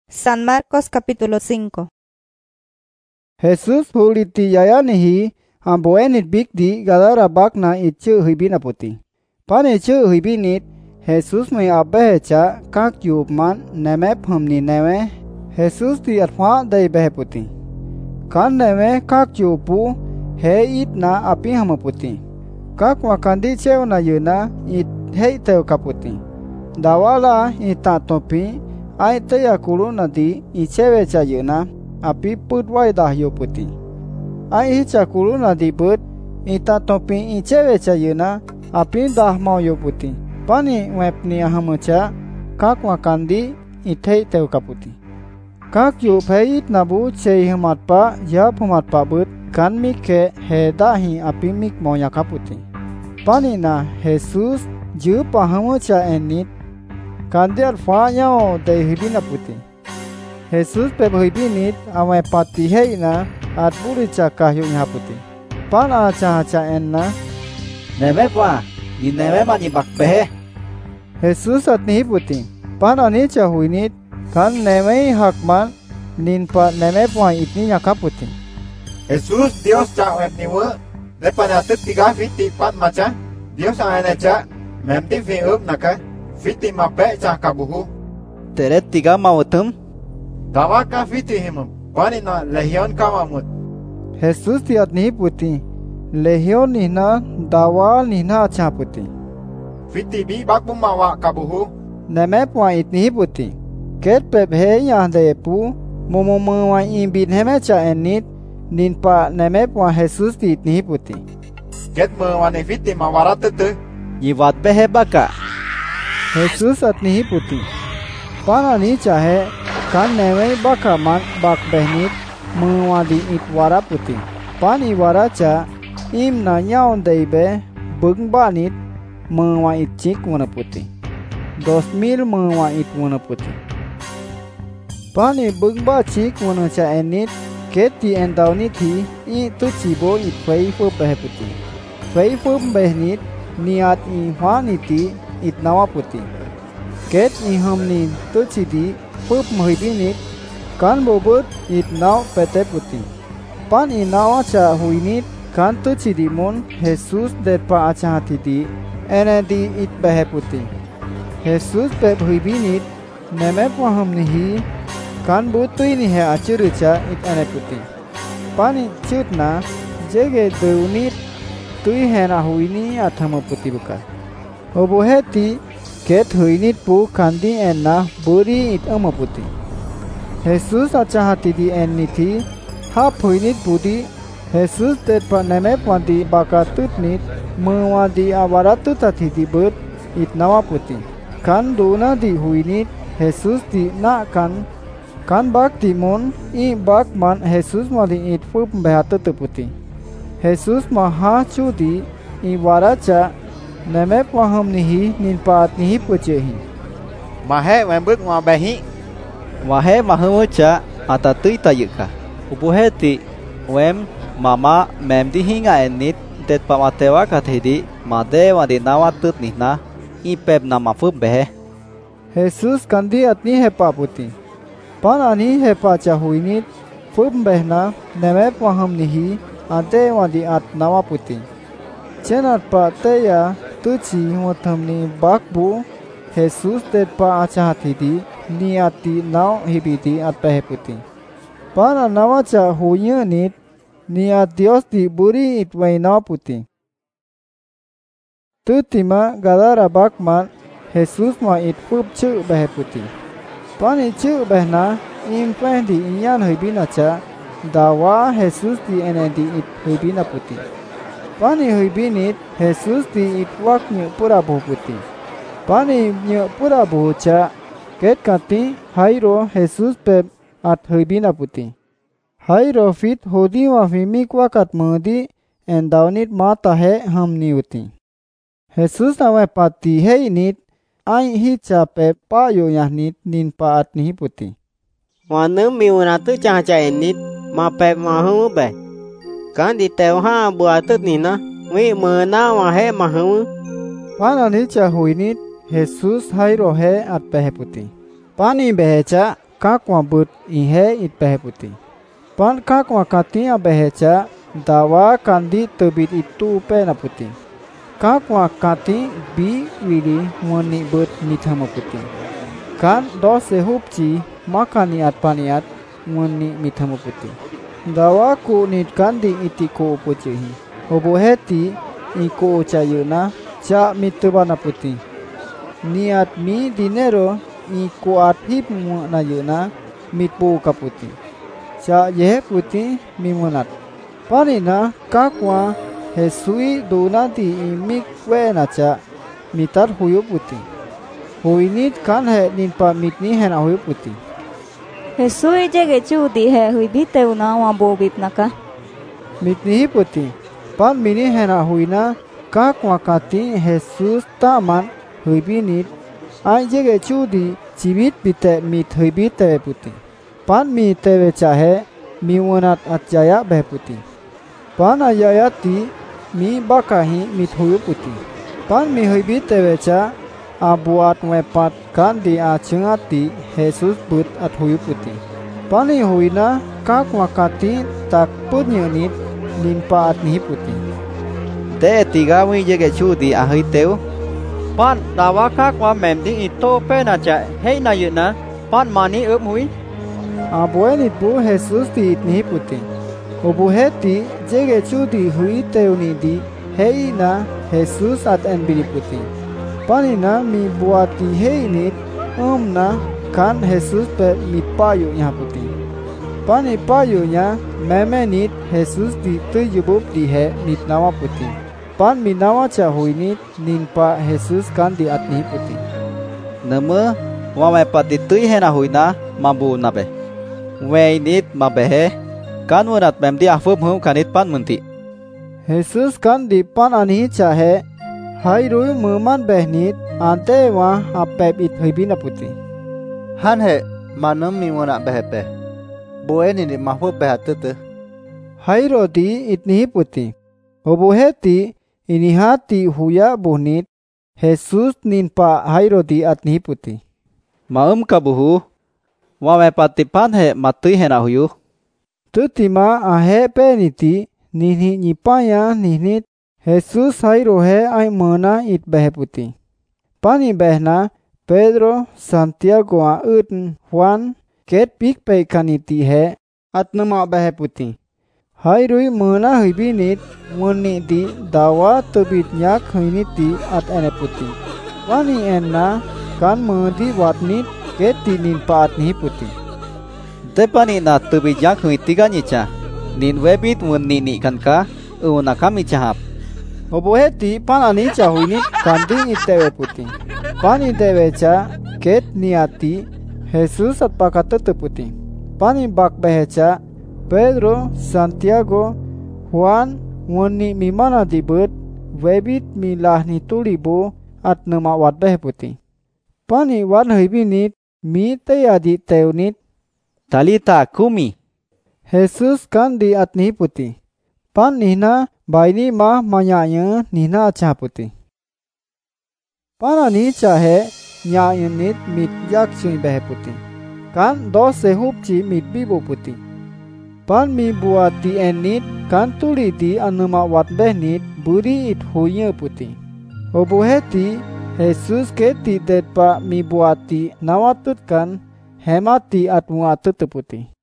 San Marcos capítulo 5. Jesus huliti yayanihi amboenit bigdi gadara bakna ichu hibina puti. Pan ichu hibinit Jesus may abehecha kak yubman nemep humni neme Jesus di atwa day behe puti. Kan neme kak yubu he it na api hamaputi. Kak wakandi cheuna yuna it he teo kaputi. Dawala ita topi ai taya kuluna di ichewe chayuna api putwai dahyo puti. Ai hicha kuluna di but ita topi ichewe chayuna api dah mau yo puti. Pani wepni ahamucha kak wakandi itei teu kaputi. Kak yu peit nabu chei humatpa ya humatpa but kan mike he dahi api mik moya kaputi. Pani na Jesus ju pahamucha enit kandiar fa yao de hibina puti. Jesus pe hibinit awe pati heina at buricha kahyu nyaputi. Pan acha enna neme pa di neme mani bakbehe. Jesus at nihiputi. Pan anicha huinit kan neme hakman nin pa neme pa itni nyakaputi. Jesus Dios cha wetniwe lepanatit tiga fiti pat macha Dios aenecha memti fi naka fiti mape cha kabuhu. Teret tiga mautum. Dawa ka fiti himum. Pani na lehion kamamut. Jesus tiat nihiputi. Lehion nihna dawa nihna chaputi. Fiti bi bakbumawa kabuhu. Neme pa itnihiputi. Ket pep he yahdepu mumumuwa imbin hemecha enit nin pa neme pa Jesus ti itnihiputi. Ket mewani fiti mawaratutu. Yivat behe baka. Jesus at nihiputi. Pana ni chahe kan neme baka man bak behnit mewadi it waraputi. Pani waracha im na nyaon deibe bung banit mewa it chik wanaputi. 2000 mewa it wanaputi. Pani bung ba chik wanacha enit keti endauniti i tu chibo it fei fu beheputi. Fei fu behnit niat i hwaniti it nawaputi. Ket i hamni tu chidi fu mhibinit kan bobut it naw peteputi. Pan i nawacha huinit kan tu chidi mon Jesus derpa achahatiti enedi it beheputi. Jesus pe hibinit neme pahamnihi kan butui ni he achurucha it eneputi. Pani chutna jege deunit tui hena huini athamaputi buka. Oboheti ket huinit pu kandi enna buri it amaputi. Jesus achahati di enniti hap huinit budi Jesus tetpa neme pandi bakatutnit mewadi awaratutati di but it nawaputi. Kan duna di huinit Jesus di nak kan bak timon i bak man Jesus madi it fup behatu puti. Jesus maha chudi i waracha neme paham nihi nin paat nihi puchehi. Mahe wembut mabehi. Wahe mahamucha atatui tayuka. Ubuheti wem mama memdi hinga enit det pamatewa kathidi made wadi nawatut nihna i pep nama fup behe. Jesus kandi atni hepa puti. Pan ani hepa chahuinit fup behna neme paham nihi ante wadi at nawa puti. Chenat pa teya tuchi watamni bakbu Jesus det pa achahatidi ni ati naw hibiti at behe puti. Pan nawacha huyunit ni at Dios di buri itway naw puti. Tutima gadara bakman Jesus ma it fup chu behe puti. Pani chu behna im pendi inyan hibina cha dawa Jesus di enedi it hibina puti. Pani hibinit Jesus di it wak nyu pura puti. Pani nyu pura cha ket kati hairo Jesus pe at hibina puti. Hairo fit hodi wa fimik wakat mudi endaunit mata he hamni uti. Jesus awe pati he init ai hicha pe payo yahnit nin paat nihi puti. Wana miuna tu cha enit ma pe mahu be. Kan di teo ha buatut nina wi mena wa he mahu. Pana ni cha huinit Jesus hairo he at behe puti. Pani behecha kakwa but ihe it behe puti. Pan kakwa katia beheca dawa kandi tebit itu pena puti. Kakwa kati bi wili moni but mithama puti. Kan dose hupci makani at paniat moni mithama puti. Dawa ku nit kandi iti ko pucihi. Oboheti iko cayuna ca mitubana puti. Niat mi dinero iko at hip na yuna mitpu kaputi. Ca ye puti mimunat. Panina kakwa hesui donati imik wena ca mitar huyu puti. Huinit kan he ninpa mitni hena huyu puti. Hesui jege chudi he hui bite una wa bobip naka. Mitni puti. Pan mini hena huina kakwa kati Jesus taman hui binit. Ai jege chudi cibit bite mit hui bite puti. Pan mi tewe cahe mi wonat atjaya beh puti. Pan ayayati mi bakahi mit huyu puti. Pan mi hui bite ca abuat wepat kan di acengati Jesus but at huyu puti. Pani huina kakwa kati tak punyunit nimpa at nihi puti. Te tiga wi jege chudi ahui teu. Pan dawa kakwa memdi ito pena ca hei na yuna pan mani hui. Abuenit bu Jesus di it nihi puti. Obuheti jege chudi hui teuni di hei na Jesus at enbili puti. Panina mi buati hei nit na kan Jesus pe mi payu nya puti. Pani payunya memenit Jesus di tuyubub di he mit nawa puti. Pan mi nawa ca huinit ninpa Jesus kan di at nihi puti. Nama wame pati tui hena huina mambu nabe. Weinit mabehe kan wonat memdi afub hum kanit pan munti. Jesus kan di pan anihi cahe hai rui muman behnit ante wa apep it hibina puti. Han he manum mi wona behepe. Boeni ni mahfub behatete. Hai rodi it nihi puti. Obuheti ini hati huya buhnit Jesus ninpa hai rodi at nihi puti. Maum kabuhu wame pati pan he matui hena huyu. Tutima ahe peniti nini nyipaya ninit Jesus hai rohe ai mana it behe puti. Pani behna Pedro Santiago a uten Juan ket pik pe kaniti he at nama behe puti. Hai rui mana hibinit muni di dawa tebit nyak hiniti at ene puti. Wani enna kan mudi watnit ket tinin paat nihi puti. Depani na tebit nyak hinitiga nyica. Nin webit muni ni kanka una kami cahap. Oboheti panani cahuinit kanding itewe puti. Pani tewe ca ket niati Jesus at pakatete puti. Pani bak beheca Pedro, Santiago, Juan, woni mimana dibet, webit milah ni tulibo at nama wat behe puti. Pani wan hibinit mi teyadi teunit. Talita kumi. Jesus kan di at nihi puti. Pan nihna baini mah manyanya nihna acha puti. Panani cahe nyayenit mit yak cui behe puti. Kan do sehupci mit bibo puti. Pan mi buati enit kan tuliti anuma wat behnit buri it huye puti. Obuheti Jesus keti detpa mi buati nawatut kan hemati at muatut puti.